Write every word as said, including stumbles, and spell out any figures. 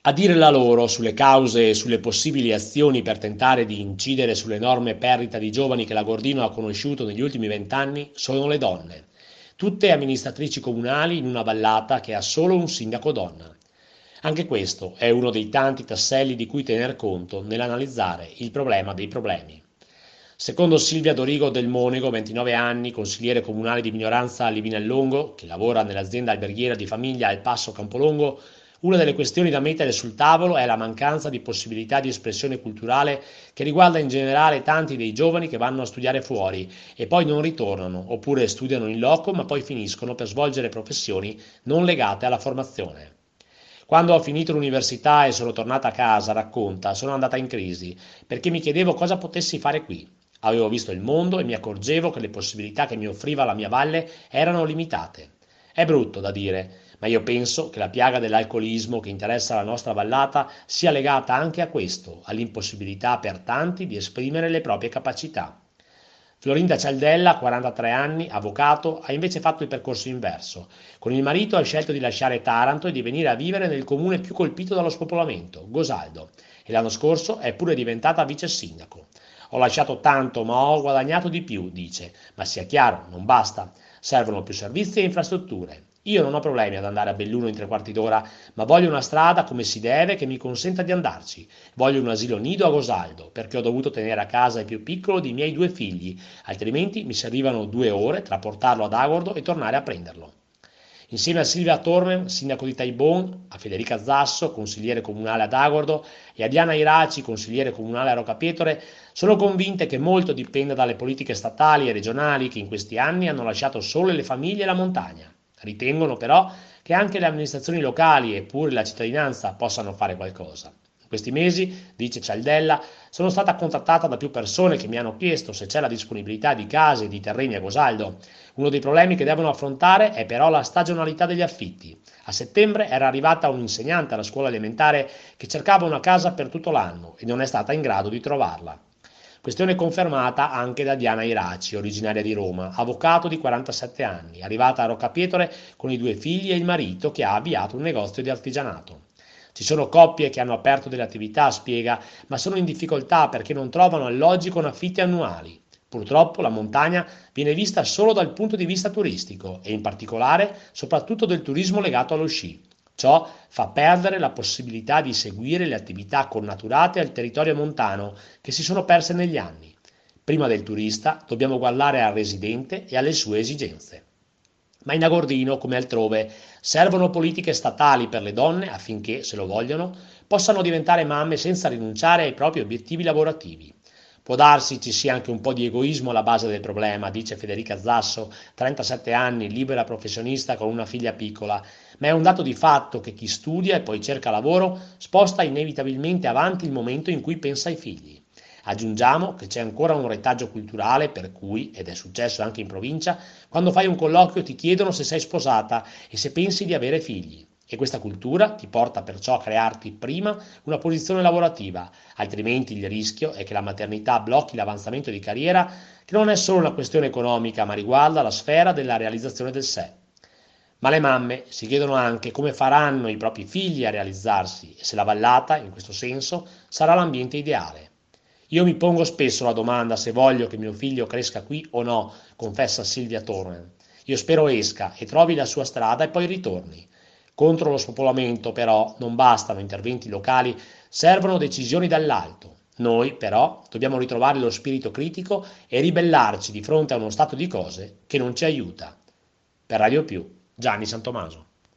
A dire la loro sulle cause e sulle possibili azioni per tentare di incidere sull'enorme perdita di giovani che l'Agordino ha conosciuto negli ultimi vent'anni sono le donne, tutte amministratrici comunali in una vallata che ha solo un sindaco donna. Anche questo è uno dei tanti tasselli di cui tener conto nell'analizzare il problema dei problemi. Secondo Silvia Dorigo del Monego, ventinove anni, consigliere comunale di minoranza a Livinallongo, che lavora nell'azienda alberghiera di famiglia al Passo Campolongo, una delle questioni da mettere sul tavolo è la mancanza di possibilità di espressione culturale che riguarda in generale tanti dei giovani che vanno a studiare fuori e poi non ritornano, oppure studiano in loco ma poi finiscono per svolgere professioni non legate alla formazione. Quando ho finito l'università e sono tornata a casa, racconta, sono andata in crisi perché mi chiedevo cosa potessi fare qui. Avevo visto il mondo e mi accorgevo che le possibilità che mi offriva la mia valle erano limitate. È brutto da dire, ma io penso che la piaga dell'alcolismo che interessa la nostra vallata sia legata anche a questo, all'impossibilità per tanti di esprimere le proprie capacità. Florinda Cialdella, quarantatré anni, avvocato, ha invece fatto il percorso inverso. Con il marito ha scelto di lasciare Taranto e di venire a vivere nel comune più colpito dallo spopolamento, Gosaldo, e l'anno scorso è pure diventata vice sindaco. Ho lasciato tanto, ma ho guadagnato di più, dice, ma sia chiaro, non basta. Servono più servizi e infrastrutture. Io non ho problemi ad andare a Belluno in tre quarti d'ora, ma voglio una strada come si deve che mi consenta di andarci. Voglio un asilo nido a Gosaldo, perché ho dovuto tenere a casa il più piccolo dei miei due figli, altrimenti mi servivano due ore tra portarlo ad Agordo e tornare a prenderlo. Insieme a Silvia Tormen, sindaco di Taibon, a Federica Zasso, consigliere comunale ad Agordo, e a Diana Iraci, consigliere comunale a Roccapietore, sono convinte che molto dipenda dalle politiche statali e regionali che in questi anni hanno lasciato sole le famiglie e la montagna. Ritengono però che anche le amministrazioni locali e pure la cittadinanza possano fare qualcosa. In questi mesi, dice Cialdella, sono stata contattata da più persone che mi hanno chiesto se c'è la disponibilità di case e di terreni a Gosaldo. Uno dei problemi che devono affrontare è però la stagionalità degli affitti. A settembre era arrivata un'insegnante alla scuola elementare che cercava una casa per tutto l'anno e non è stata in grado di trovarla. Questione confermata anche da Diana Iraci, originaria di Roma, avvocato di quarantasette anni, arrivata a Roccapietore con i due figli e il marito che ha avviato un negozio di artigianato. Ci sono coppie che hanno aperto delle attività, spiega, ma sono in difficoltà perché non trovano alloggi con affitti annuali. Purtroppo la montagna viene vista solo dal punto di vista turistico e in particolare soprattutto del turismo legato allo sci. Ciò fa perdere la possibilità di seguire le attività connaturate al territorio montano che si sono perse negli anni. Prima del turista dobbiamo guardare al residente e alle sue esigenze. Ma in Agordino, come altrove, servono politiche statali per le donne affinché, se lo vogliono, possano diventare mamme senza rinunciare ai propri obiettivi lavorativi. Può darsi ci sia anche un po' di egoismo alla base del problema, dice Federica Zasso, trentasette anni, libera professionista con una figlia piccola, ma è un dato di fatto che chi studia e poi cerca lavoro sposta inevitabilmente avanti il momento in cui pensa ai figli. Aggiungiamo che c'è ancora un retaggio culturale per cui, ed è successo anche in provincia, quando fai un colloquio ti chiedono se sei sposata e se pensi di avere figli. E questa cultura ti porta perciò a crearti prima una posizione lavorativa, altrimenti il rischio è che la maternità blocchi l'avanzamento di carriera, che non è solo una questione economica, ma riguarda la sfera della realizzazione del sé. Ma le mamme si chiedono anche come faranno i propri figli a realizzarsi e se la vallata, in questo senso, sarà l'ambiente ideale. Io mi pongo spesso la domanda se voglio che mio figlio cresca qui o no, confessa Silvia Tormen. Io spero esca e trovi la sua strada e poi ritorni. Contro lo spopolamento, però, non bastano interventi locali, servono decisioni dall'alto. Noi, però, dobbiamo ritrovare lo spirito critico e ribellarci di fronte a uno stato di cose che non ci aiuta. Per Radio Più, Gianni Santomaso.